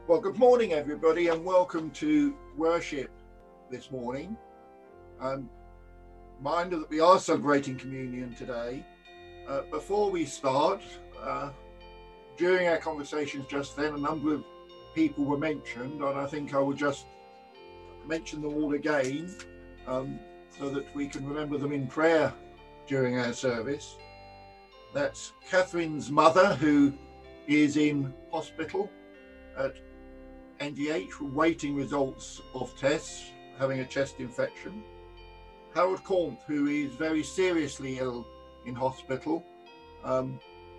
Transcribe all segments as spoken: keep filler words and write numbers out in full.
Well, good morning, everybody, and welcome to worship this morning. Um, mind that we are celebrating communion today. Uh, before we start, uh, during our conversations just then, a number of people were mentioned, and I think I will just mention them all again um, so that we can remember them in prayer during our service. That's Catherine's mother, who is in hospital at N G H, waiting results of tests, having a chest infection. Harold Cornth, who is very seriously ill in hospital. Um,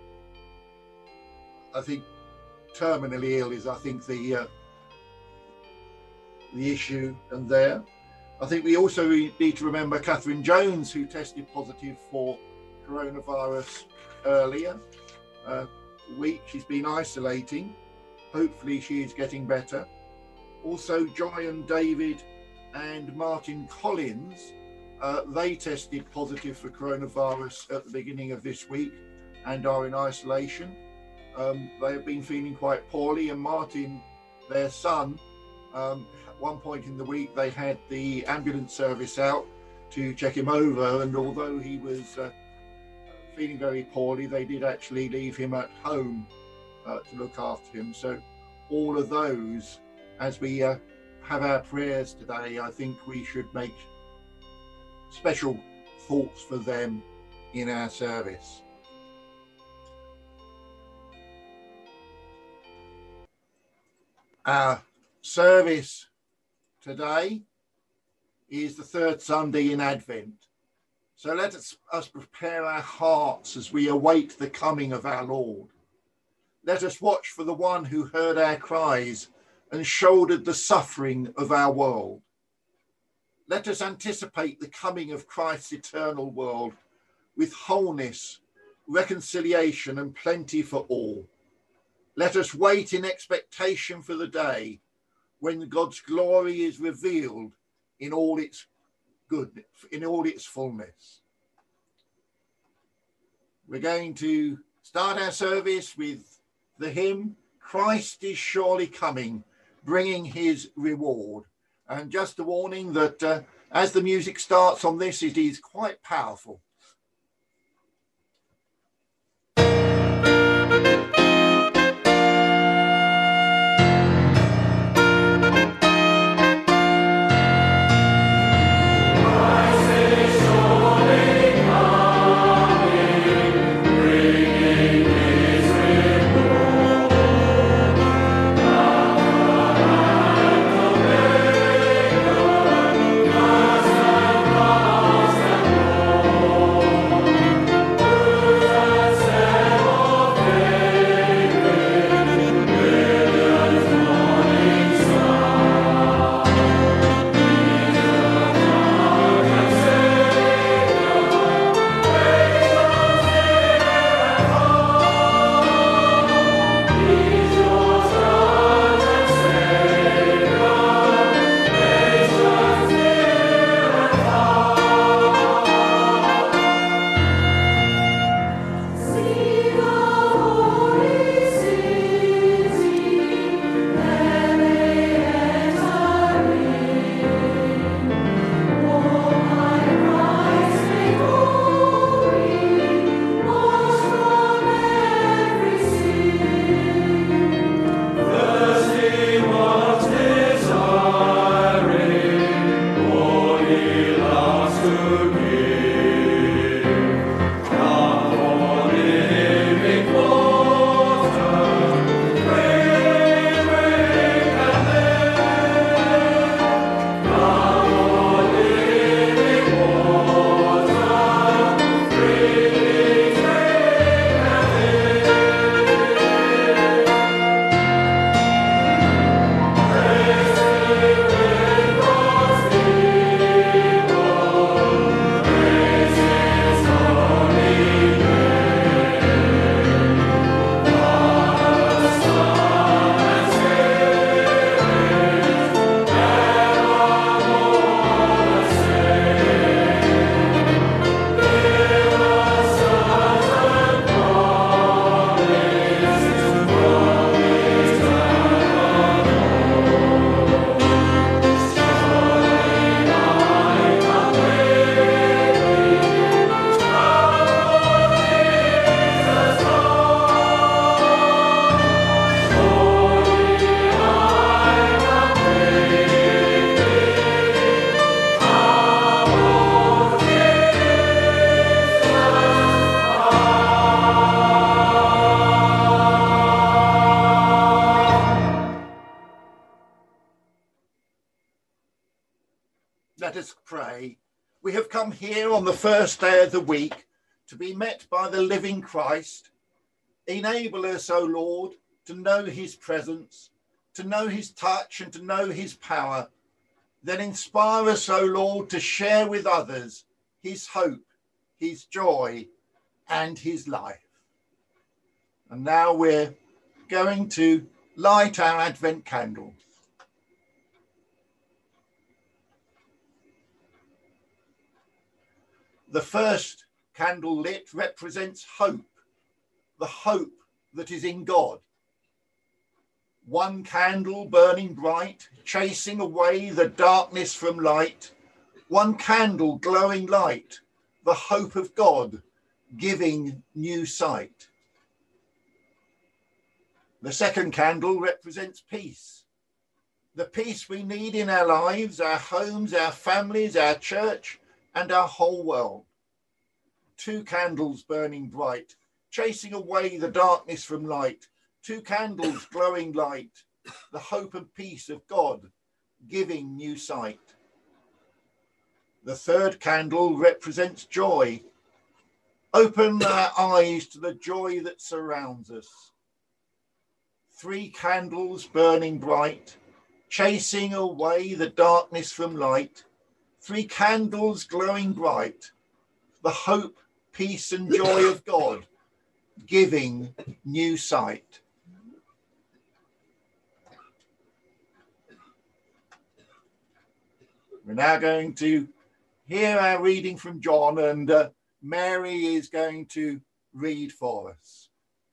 I think terminally ill is, I think, the uh, the issue. And there, I think we also need to remember Catherine Jones, who tested positive for coronavirus earlier uh, week. She's been isolating. Hopefully she is getting better. Also, Joy and David and Martin Collins, uh, they tested positive for coronavirus at the beginning of this week and are in isolation. Um, they have been feeling quite poorly, and Martin, their son, um, at one point in the week they had the ambulance service out to check him over, and although he was uh, feeling very poorly, they did actually leave him at home Uh, to look after him. So all of those, as we uh, have our prayers today, I think we should make special thoughts for them in our service. Our service today is the third Sunday in Advent. So let us, us prepare our hearts as we await the coming of our Lord. Let us watch for the one who heard our cries and shouldered the suffering of our world. Let us anticipate the coming of Christ's eternal world with wholeness, reconciliation, and plenty for all. Let us wait in expectation for the day when God's glory is revealed in all its goodness, in all its fullness. We're going to start our service with the hymn, Christ is surely coming, bringing his reward. And just a warning that uh, as the music starts on this, it is quite powerful. Oh Let us pray. We have come here on the first day of the week to be met by the living Christ. Enable us, O Lord, to know his presence, to know his touch and to know his power. Then inspire us, O Lord, to share with others his hope, his joy and his life. And now we're going to light our Advent candle. The first candle lit represents hope, the hope that is in God. One candle burning bright, chasing away the darkness from light. One candle glowing light, the hope of God, giving new sight. The second candle represents peace. The peace we need in our lives, our homes, our families, our church, and our whole world. Two candles burning bright, chasing away the darkness from light. Two candles glowing light, the hope and peace of God, giving new sight. The third candle represents joy. Open our eyes to the joy that surrounds us. Three candles burning bright, chasing away the darkness from light. Three candles glowing bright, the hope, peace and joy of God, giving new sight. We're now going to hear our reading from John, and uh, Mary is going to read for us.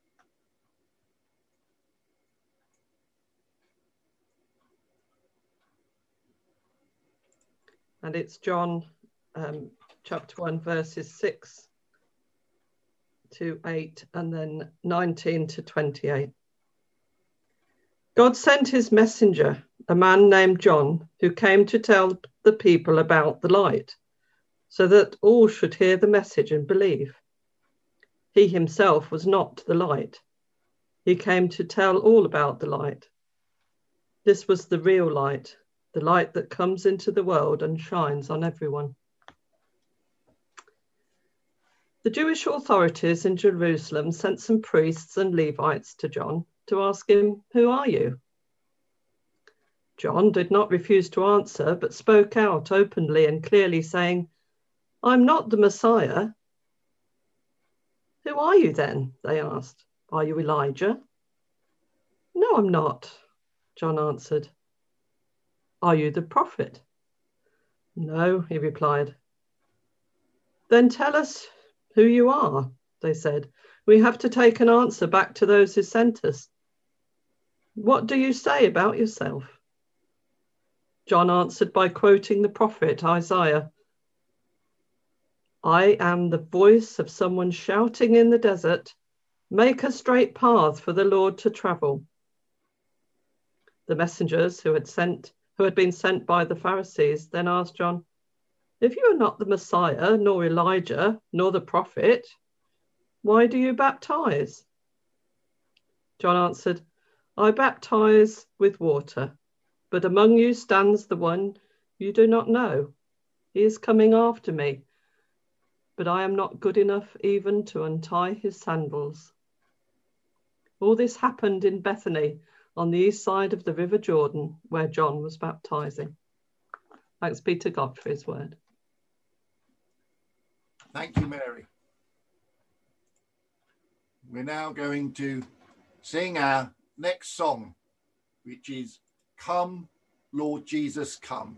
And it's John um, chapter one, verses six to eight, and then nineteen to twenty-eight. God sent his messenger, a man named John, who came to tell the people about the light, so that all should hear the message and believe. He himself was not the light. He came to tell all about the light. This was the real light, the light that comes into the world and shines on everyone. The Jewish authorities in Jerusalem sent some priests and Levites to John to ask him, "Who are you?" John did not refuse to answer, but spoke out openly and clearly, saying, "I'm not the Messiah." "Who are you then?" they asked. "Are you Elijah?" "No, I'm not," John answered. "Are you the prophet?" "No," he replied. "Then tell us who you are," they said. "We have to take an answer back to those who sent us. What do you say about yourself?" John answered by quoting the prophet Isaiah. "I am the voice of someone shouting in the desert, 'Make a straight path for the Lord to travel.'" The messengers who had sent, who had been sent by the Pharisees then asked John, "If you are not the Messiah, nor Elijah, nor the prophet, why do you baptize?" John answered, "I baptize with water, but among you stands the one you do not know. He is coming after me, but I am not good enough even to untie his sandals." All this happened in Bethany on the east side of the River Jordan, where John was baptizing. Thanks be to God for his word. Thank you, Mary. We're now going to sing our next song, which is "Come, Lord Jesus, Come."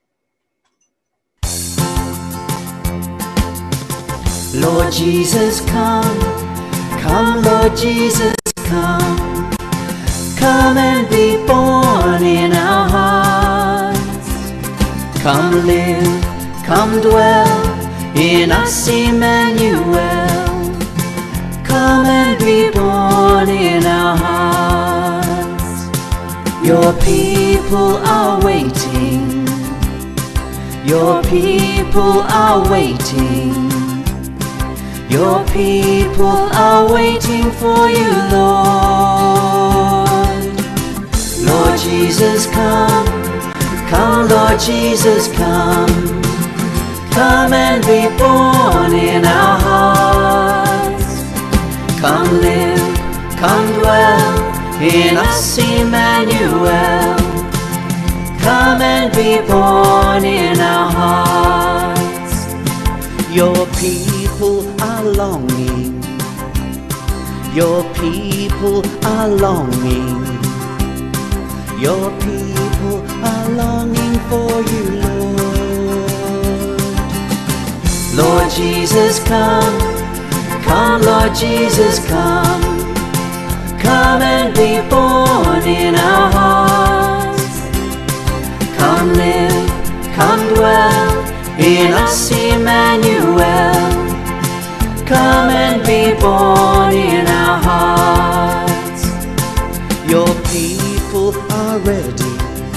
Lord Jesus, come, come, Lord Jesus, come. Come and be born in our hearts. Come live, come dwell in us, Emmanuel. Come and be born in our hearts. Your people are waiting. Your people are waiting. Your people are waiting for you, Lord. Lord Jesus, come, Come, Lord Jesus, come. Come and be born in our hearts. Come live, come dwell in us, Emmanuel. Come and be born in our hearts. Your people are longing. Your people are longing. Your people are longing for you, Lord. Lord Jesus, come. Come, Lord Jesus, come. Come and be born in our hearts. Come live, come dwell in us, Emmanuel. Come and be born in our hearts. Your people are ready.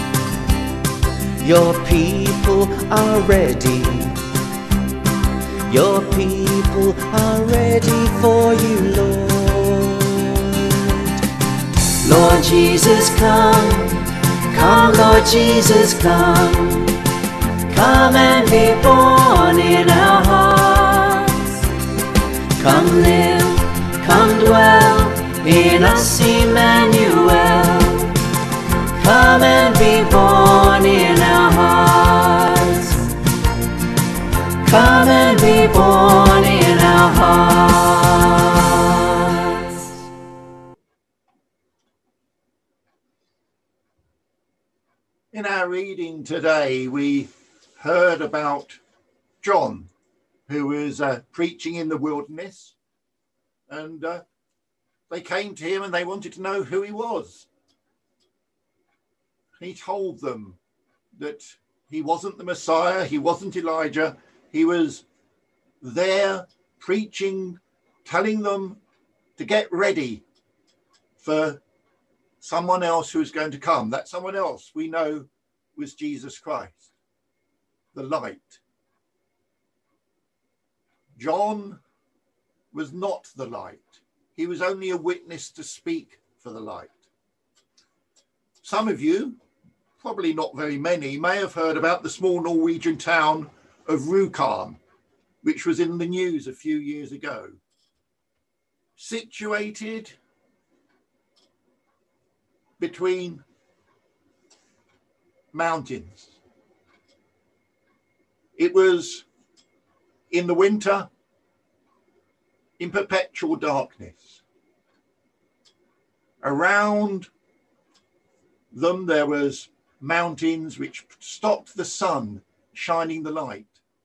Your people are ready. Your people are ready for you, Lord. Lord Jesus, come. Come, Lord Jesus, come. Come and be born in our hearts. Come live, come dwell in us, Emmanuel. Come and be born in our hearts. Come and be born in our hearts. In our reading today, we heard about John, who was uh, preaching in the wilderness, and uh, they came to him and they wanted to know who he was. He told them that he wasn't the Messiah, he wasn't Elijah. He was there preaching, telling them to get ready for someone else who's going to come. That someone else we know was Jesus Christ, the light. John was not the light. He was only a witness to speak for the light. Some of you, probably not very many, may have heard about the small Norwegian town of Rjukan, which was in the news a few years ago. Situated between mountains. It was in the winter in perpetual darkness. Around them there was mountains which stopped the sun shining the light.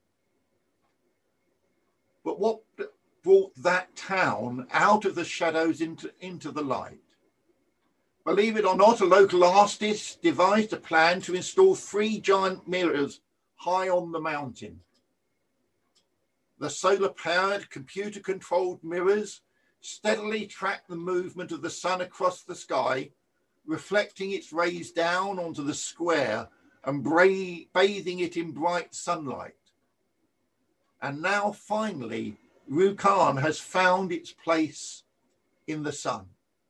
But what brought that town out of the shadows into, into the light? Believe it or not, a local artist devised a plan to install three giant mirrors high on the mountain. The solar-powered, computer-controlled mirrors steadily track the movement of the sun across the sky, reflecting its rays down onto the square and bra- bathing it in bright sunlight. And now, finally, Rjukan has found its place in the sun.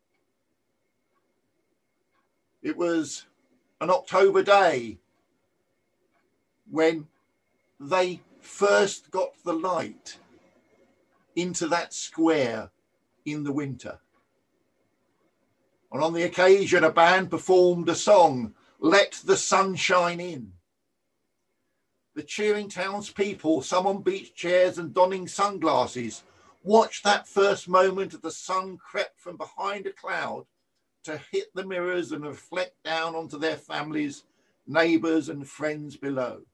It was an October day when they first got the light into that square in the winter. And on the occasion, a band performed a song, "Let the Sun Shine In." The cheering townspeople, some on beach chairs and donning sunglasses, watched that first moment as the sun crept from behind a cloud to hit the mirrors and reflect down onto their families, neighbours and friends below.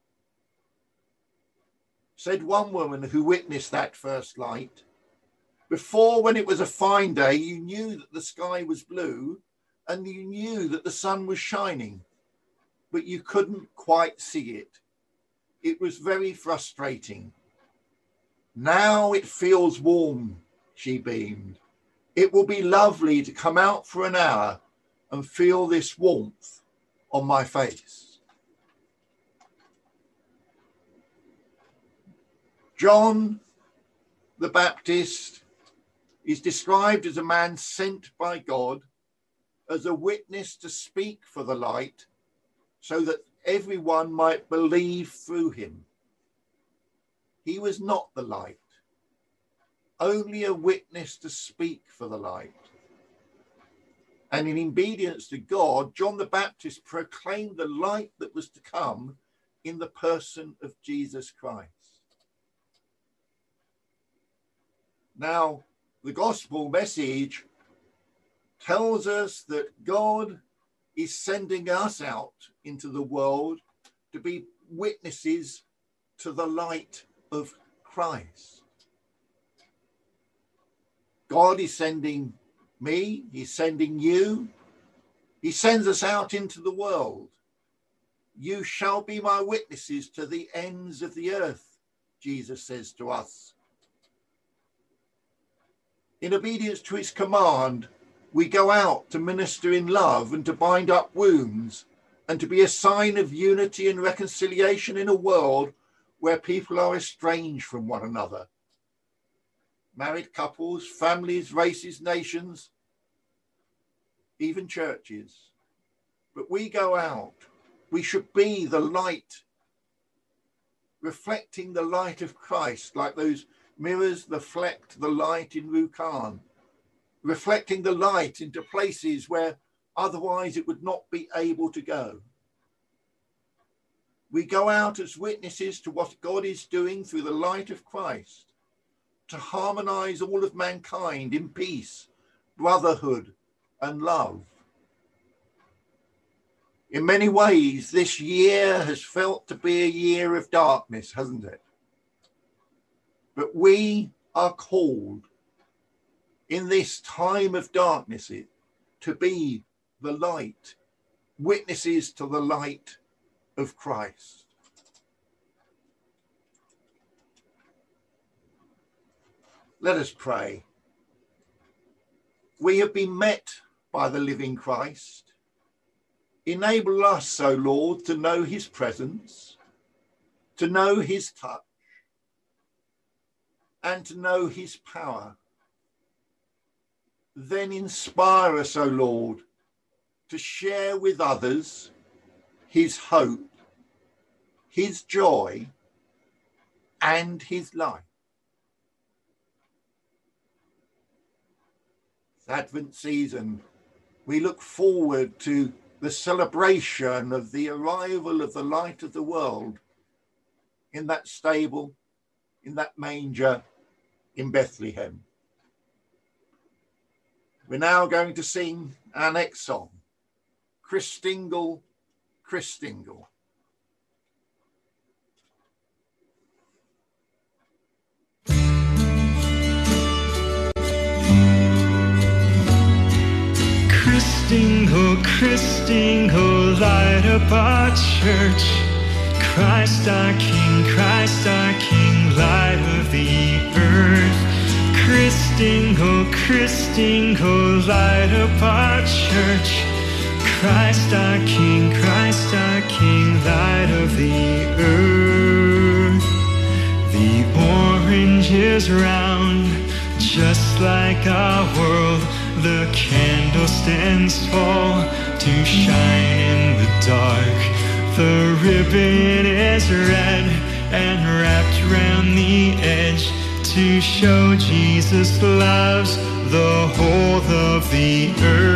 Said one woman who witnessed that first light, "Before, when it was a fine day, you knew that the sky was blue and you knew that the sun was shining, but you couldn't quite see it. It was very frustrating. Now it feels warm," she beamed. "It will be lovely to come out for an hour and feel this warmth on my face." John the Baptist is described as a man sent by God as a witness to speak for the light, so that everyone might believe through him. He was not the light, only a witness to speak for the light. And in obedience to God, John the Baptist proclaimed the light that was to come in the person of Jesus Christ. Now, the gospel message tells us that God is sending us out into the world to be witnesses to the light of Christ. God is sending me, he's sending you, he sends us out into the world. You shall be my witnesses to the ends of the earth, Jesus says to us. In obedience to his command, we go out to minister in love and to bind up wounds and to be a sign of unity and reconciliation in a world where people are estranged from one another. Married couples, families, races, nations, even churches. But we go out. We should be the light, reflecting the light of Christ, like those mirrors reflect the light in Rjukan, reflecting the light into places where otherwise it would not be able to go. We go out as witnesses to what God is doing through the light of Christ, to harmonize all of mankind in peace, brotherhood, and love. In many ways, this year has felt to be a year of darkness, hasn't it? But we are called in this time of darkness to be the light, witnesses to the light of Christ. Let us pray. We have been met by the living Christ. Enable us, O Lord, to know his presence, to know his touch, and to know his power. Then inspire us, O Lord, to share with others his hope, his joy, and his life. This Advent season, we look forward to the celebration of the arrival of the light of the world in that stable, in that manger in Bethlehem. We're now going to sing our next song, Christingle, Christingle. Christingle, Christingle, light up our church. Christ our King, Christ our King, light of the earth. Christingle, Christingle, light up our church. Christ our King, Christ our King, light of the earth. The orange is round, just like our world. The candle stands tall to shine in the dark. The ribbon is red and wrapped round the edge to show Jesus loves the whole of the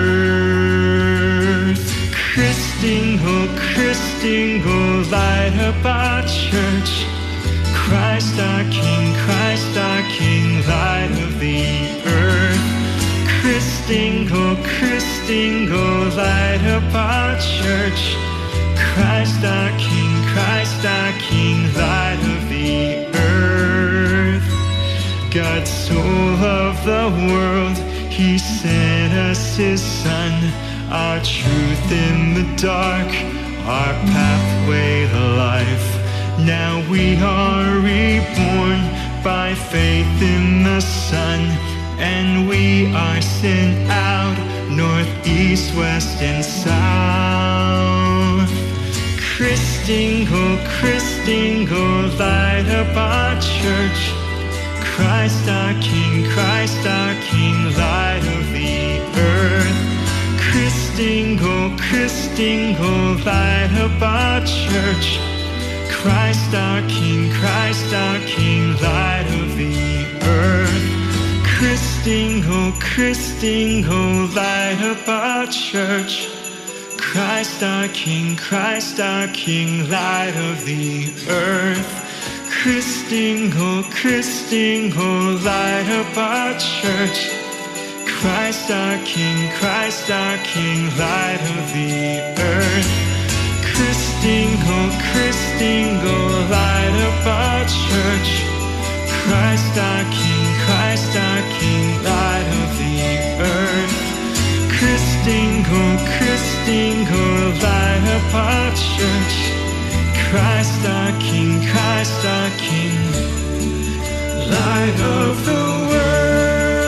earth. Christingle, Christingle, light up our church. Christ our King, Christ our King, light of the earth. Christingle, Christingle, light up our church. Christ our King, Christ our King, light of the earth. God so loved the world, he sent us his Son, our truth in the dark, our pathway to life. Now we are reborn by faith in the Son, and we are sent out north, east, west, and south. Christingle, Christingle, light up our church. Christ our King, Christ our King, light of the earth. Christingle, Christing, oh Christing, oh light of our church. Christ our King, Christ our King, light of the earth. Christing, oh Christing, oh light of our church. Christ our King, Christ our King, light of the earth. Christing, oh Christing, oh light of our church. Christ our King, Christ our King, light of the earth. Christing, oh Christing, oh light of our church. Christ our King, Christ our King, light of the earth. Christing, oh Christing, oh light of our church. Christ our King, Christ our King, light of the world.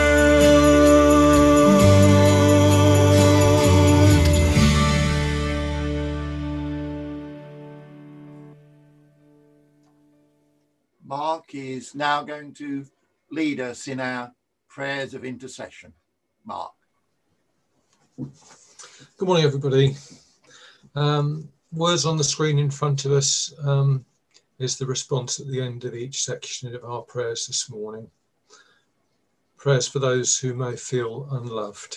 Mark is now going to lead us in our prayers of intercession. Mark. Good morning, everybody. Um, words on the screen in front of us um, is the response at the end of each section of our prayers this morning. Prayers for those who may feel unloved.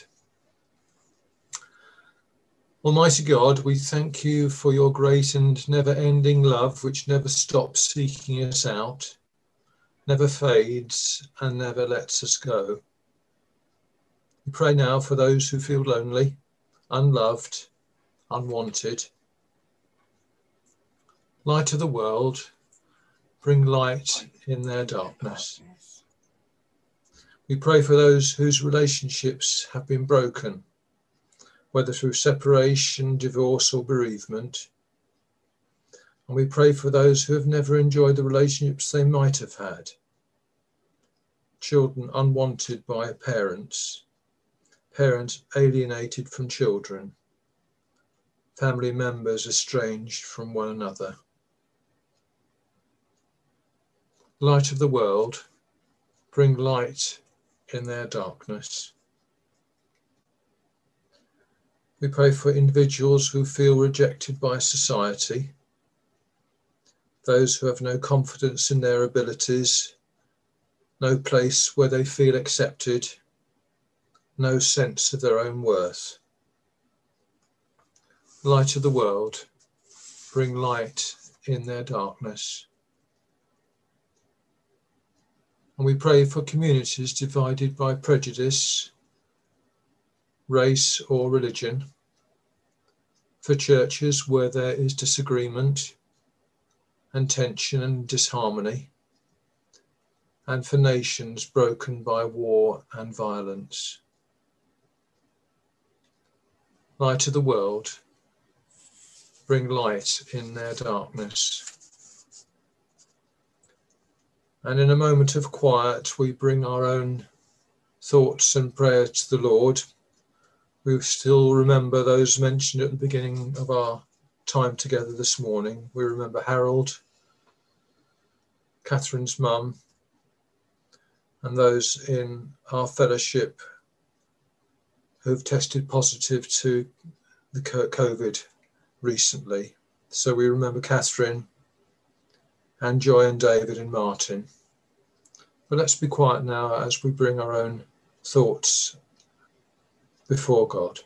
Almighty God, we thank you for your great and never-ending love, which never stops seeking us out, never fades, and never lets us go. We pray now for those who feel lonely, unloved, unwanted. Light of the world, bring light in their darkness. We pray for those whose relationships have been broken, whether through separation, divorce, or bereavement. And we pray for those who have never enjoyed the relationships they might have had. Children unwanted by parents, parents alienated from children, family members estranged from one another. Light of the world, bring light in their darkness. We pray for individuals who feel rejected by society, those who have no confidence in their abilities, no place where they feel accepted, no sense of their own worth. Light of the world, bring light in their darkness. And we pray for communities divided by prejudice, race or religion, for churches where there is disagreement and tension and disharmony, and for nations broken by war and violence. Light of the world, bring light in their darkness. And in a moment of quiet, we bring our own thoughts and prayers to the Lord. We still remember those mentioned at the beginning of our time together this morning. We remember Harold, Catherine's mum, and those in our fellowship who've tested positive to the COVID recently. So we remember Catherine and Joy and David and Martin. But let's be quiet now as we bring our own thoughts before God.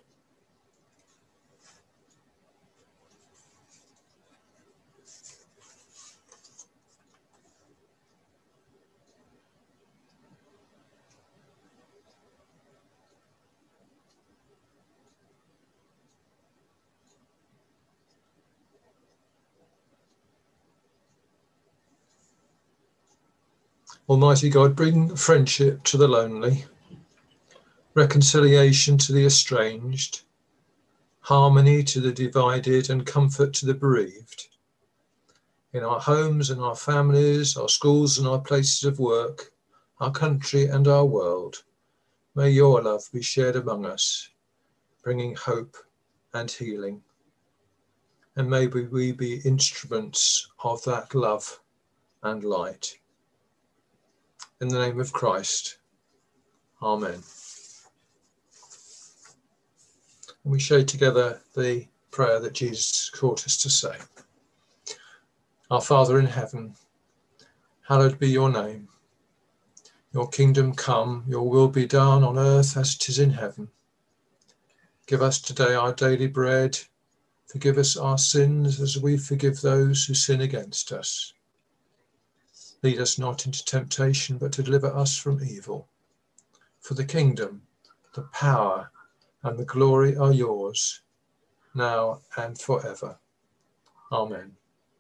Almighty God, bring friendship to the lonely, reconciliation to the estranged, harmony to the divided, and comfort to the bereaved. In our homes and our families, our schools and our places of work, our country and our world, may your love be shared among us, bringing hope and healing. And may we be instruments of that love and light. In the name of Christ, Amen. And we say together the prayer that Jesus taught us to say. Our Father in heaven, hallowed be your name. Your kingdom come, your will be done on earth as it is in heaven. Give us today our daily bread. Forgive us our sins as we forgive those who sin against us. Lead us not into temptation, but to deliver us from evil. For the kingdom, the power, and the glory are yours, now and forever. Amen.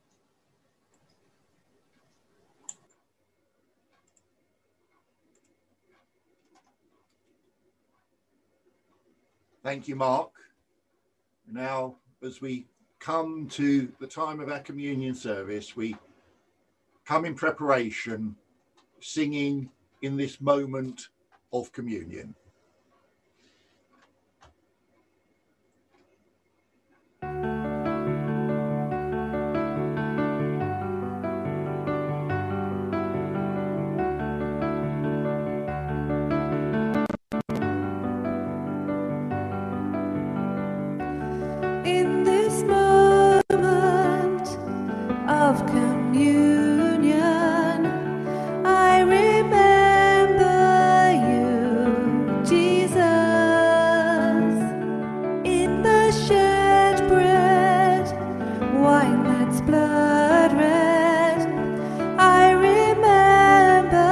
Thank you, Mark. Now, as we come to the time of our communion service, we come in preparation, singing in this moment of communion. In this moment of communion, I remember you, Jesus, in the shed bread, wine that's blood red. I remember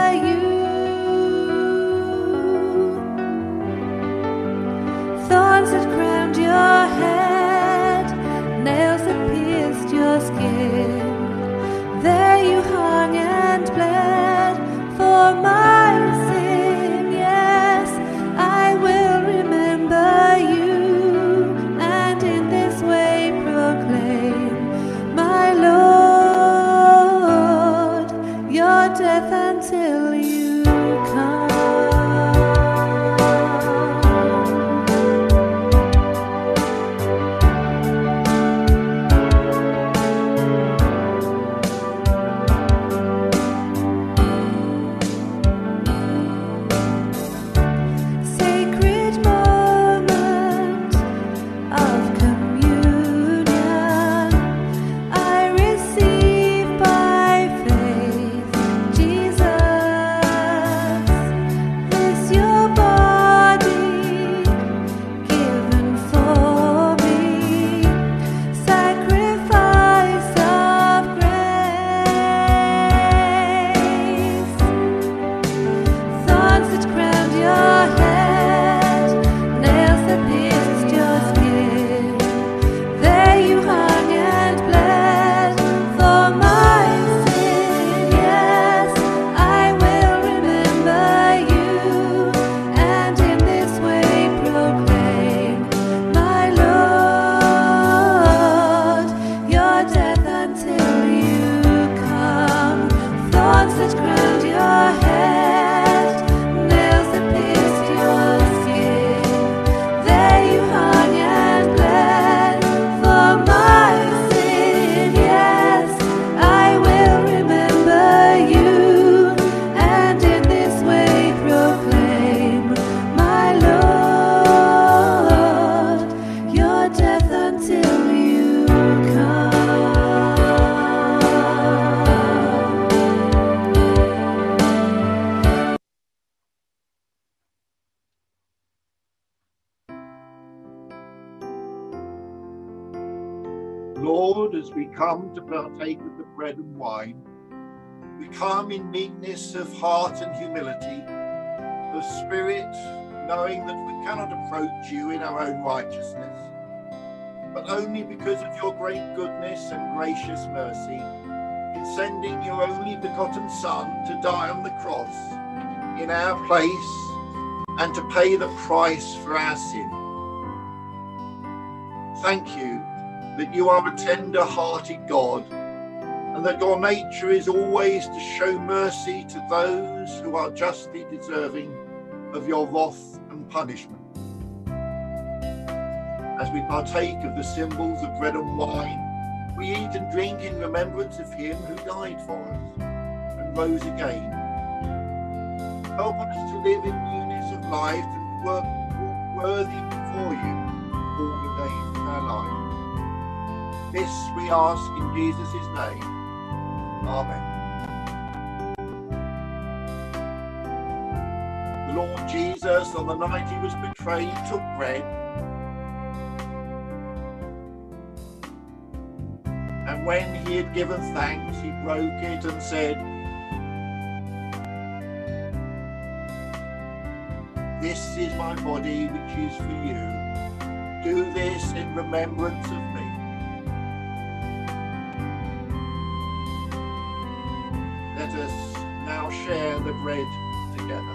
you, thorns that crowned your head, nails that pierced your skin. There you hung and bled for my sin. Yes, I will remember you, and in this way proclaim, my Lord, your death until you come. Sacred moment of communion, I receive by faith, Jesus, this your body given for me, sacrifice of grace. Thorns that crowned your head, nails that pierced your skin. There you hung and bled for my sin. Yes, I will remember you, and in this way proclaim, my Lord, your death until you come. Thorns that crowned your head, nails that pierced your skin. There you hung and bled for my sin. Yes, I will remember you, and in this way proclaim, my Lord, your death until you come. Lord, as we come to partake of the bread and wine, we come in meekness of heart and humility, of spirit, knowing that we cannot approach you in our own righteousness, but only because of your great goodness and gracious mercy in sending your only begotten Son to die on the cross in our place and to pay the price for our sin. Thank you that you are a tender-hearted God, and that your nature is always to show mercy to those who are justly deserving of your wrath and punishment. As we partake of the symbols of bread and wine, we eat and drink in remembrance of him who died for us and rose again. Help us to live in newness of life and work worthy before you, saved our lives. This we ask in Jesus' name. Amen. The Lord Jesus, on the night he was betrayed, took bread, and when he had given thanks, he broke it and said, "This is my body which is for you. Do this in remembrance of me." Let us now share the bread together.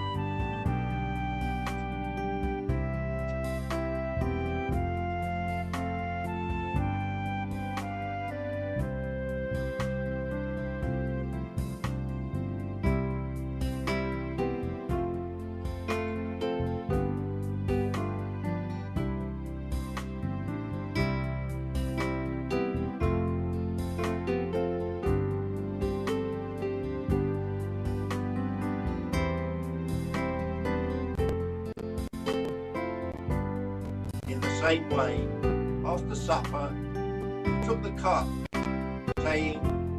Same way, after supper, he took the cup, saying,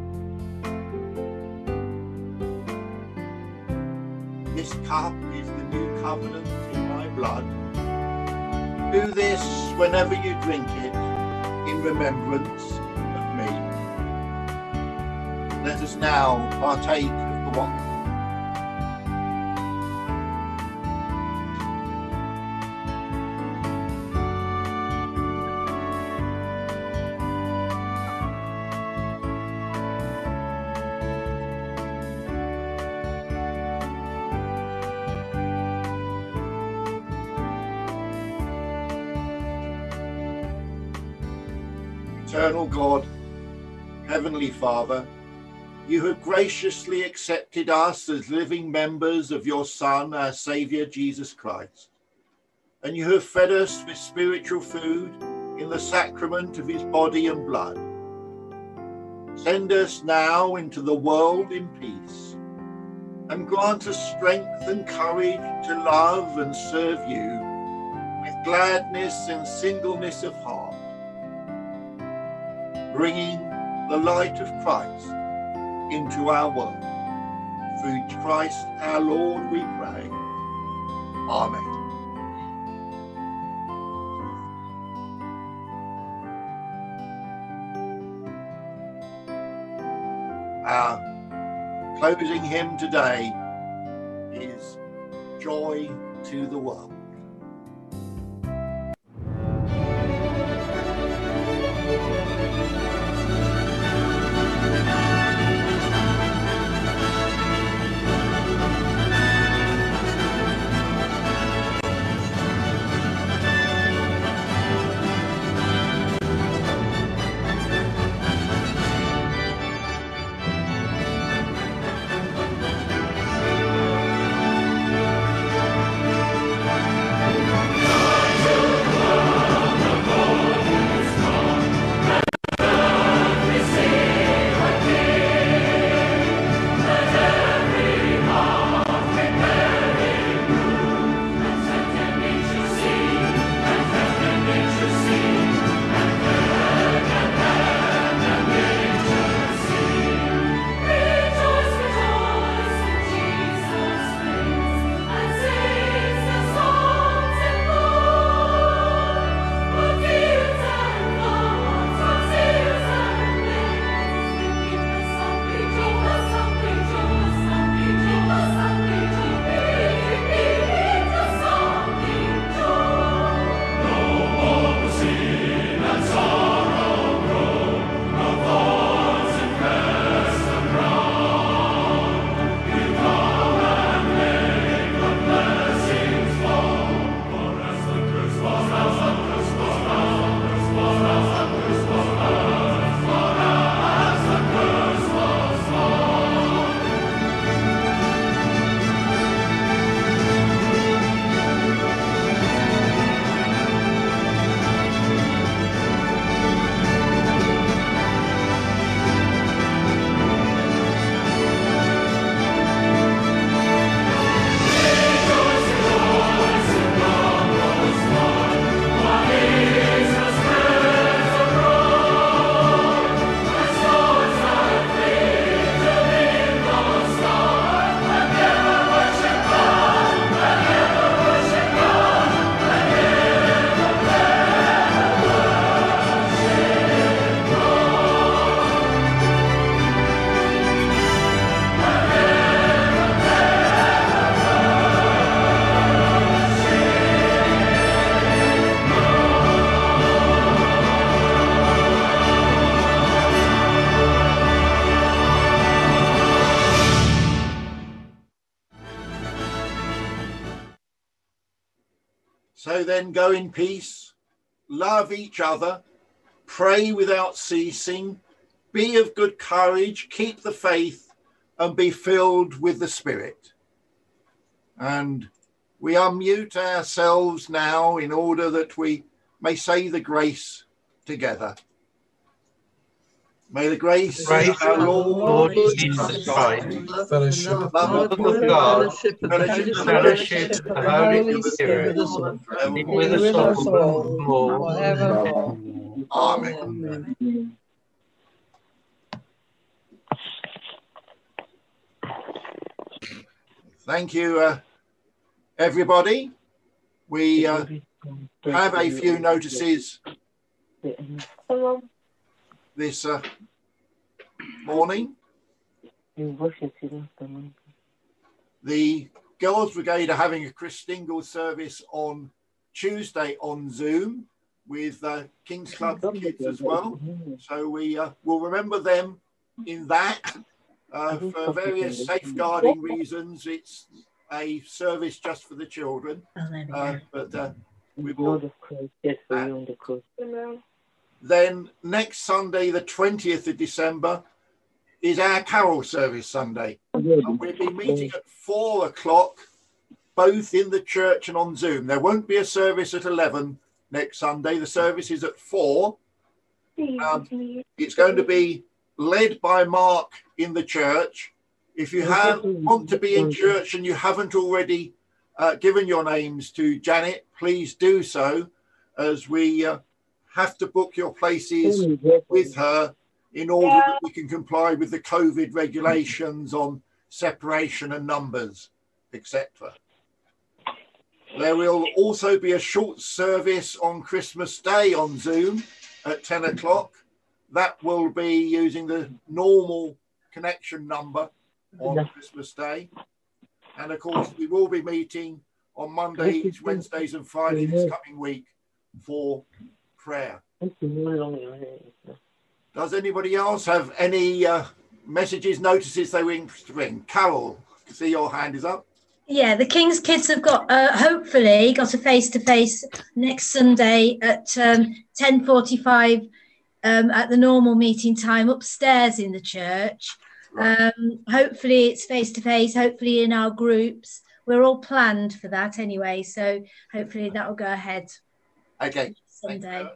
"This cup is the new covenant in my blood. Do this whenever you drink it in remembrance of me." Let us now partake of the wine. Eternal God, Heavenly Father, you have graciously accepted us as living members of your Son, our Saviour, Jesus Christ, and you have fed us with spiritual food in the sacrament of his body and blood. Send us now into the world in peace, and grant us strength and courage to love and serve you with gladness and singleness of heart, bringing the light of Christ into our world. Through Christ our Lord we pray. Amen. Our closing hymn today is Joy to the World. So then go in peace, love each other, pray without ceasing, be of good courage, keep the faith, and be filled with the Spirit. And we unmute ourselves now in order that we may say the grace together. May the grace Grace of our Lord, Lord Jesus Christ, Fellowship and the of love Father, of God, fellowship of the Holy fellowship fellowship Spirit, of the Holy be Spirit, with us all. be with us all more. forevermore. Amen. Amen. Thank you, uh, everybody. We uh, have a few notices this uh, morning. The Girls Brigade are having a Christingle service on Tuesday on Zoom with uh, King's Club kids as well. So we uh, will remember them in that. Uh, for various safeguarding reasons, it's a service just for the children. Uh, but uh, we will. Then next Sunday, the twentieth of December, is our carol service Sunday. And we'll be meeting at four o'clock, both in the church and on Zoom. There won't be a service at eleven next Sunday. The service is at four. Um, it's going to be led by Mark in the church. If you have want to be in church and you haven't already uh, given your names to Janet, please do so, as we uh, have to book your places with her in order that we can comply with the COVID regulations on separation and numbers, et cetera. There will also be a short service on Christmas Day on Zoom at ten o'clock. That will be using the normal connection number on Christmas Day. And of course, we will be meeting on Mondays, Wednesdays and Fridays this coming week for prayer. Does anybody else have any uh, messages, notices they were to bring? Carol, I see your hand is up. Yeah, the King's Kids have got, uh, hopefully, got a face-to-face next Sunday at um, ten forty-five um, at the normal meeting time upstairs in the church. Right. Um, hopefully it's face-to-face, hopefully in our groups. We're all planned for that anyway, so hopefully that will go ahead. Okay. Sunday.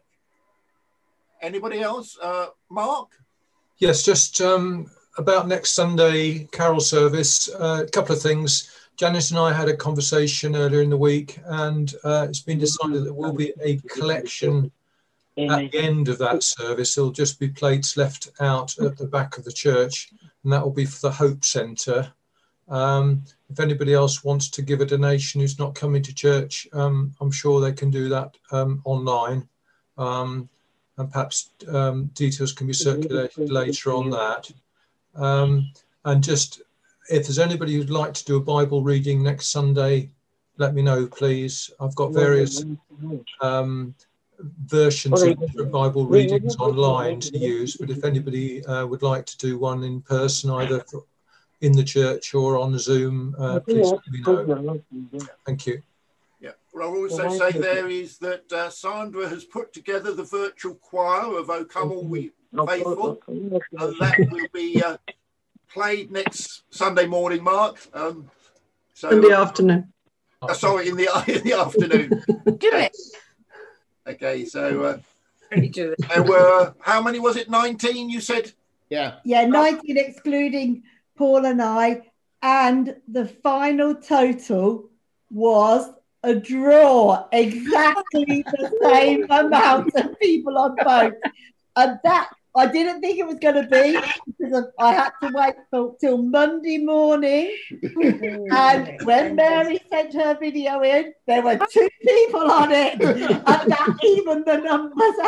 Anybody else? Uh, Mark? Yes, just um, about next Sunday carol service, uh, a couple of things. Janice and I had a conversation earlier in the week, and uh, it's been decided that there will be a collection at the end of that service. There'll just be plates left out at the back of the church, and that will be for the Hope Centre. Um, if anybody else wants to give a donation who's not coming to church, um, I'm sure they can do that um, online. Um, and perhaps um, details can be circulated later on that. Um, and just, if there's anybody who'd like to do a Bible reading next Sunday, let me know, please. I've got various um, versions of different Bible readings online to use, but if anybody uh, would like to do one in person, either in the church or on Zoom, uh, please let me know. Thank you. Yeah. What I'll also say there is that uh, Sandra has put together the virtual choir of O Come All We Faithful, and that will be uh, played next Sunday morning, Mark. Um, so, In the afternoon. Uh, sorry, in the in the afternoon. Do it. Okay, so uh, Do it. there were, how many was it? nineteen, you said? Yeah. Yeah, nineteen excluding Paul and I, and the final total was a draw, exactly the same amount of people on both. And that, I didn't think it was going to be, because I had to wait till, till Monday morning. And when Mary sent her video in, there were two people on it, and that evened the numbers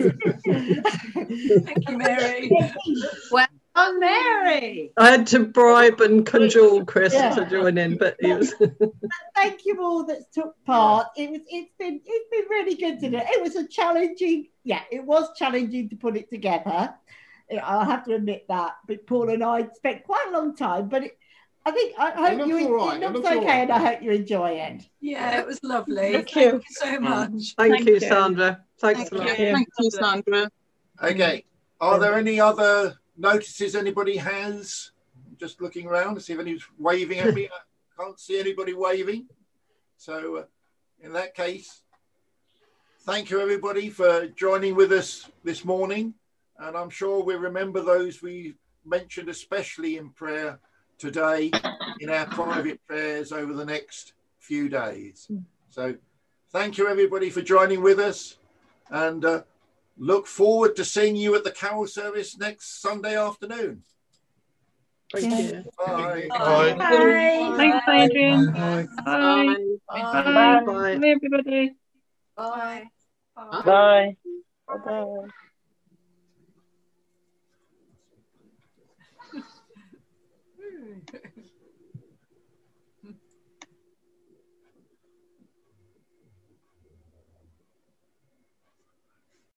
out. Thank you, Mary. Well done, Mary. I had to bribe and cajole Chris Yeah. to join in, but he was. Thank you all that took part. It was it's been it's been really good to do. It was a challenging, yeah, it was challenging to put it together. I'll have to admit that. But Paul and I spent quite a long time, but it, I think I It hope looks you. all right, It it looks looks all okay, and I right. hope you enjoy it. Yeah, it was lovely. Thank Thank you. you so much. Thank, Thank you, you. Sandra. Thanks Thank a lot. you. Thank you, Sandra. Okay. Are there any other notices anybody has? Just looking around to see if anyone's waving at me. I can't see anybody waving. So uh, in that case, thank you everybody for joining with us this morning. And I'm sure we'll remember those we mentioned, especially in prayer today, in our private prayers over the next few days. So thank you everybody for joining with us, and uh, look forward to seeing you at the carol service next Sunday afternoon. Thank Yeah. you. Bye. Bye. Bye. Thanks, Adrian. Bye. Bye. Bye. Bye. Bye. Bye, everybody. Bye. Bye. Bye.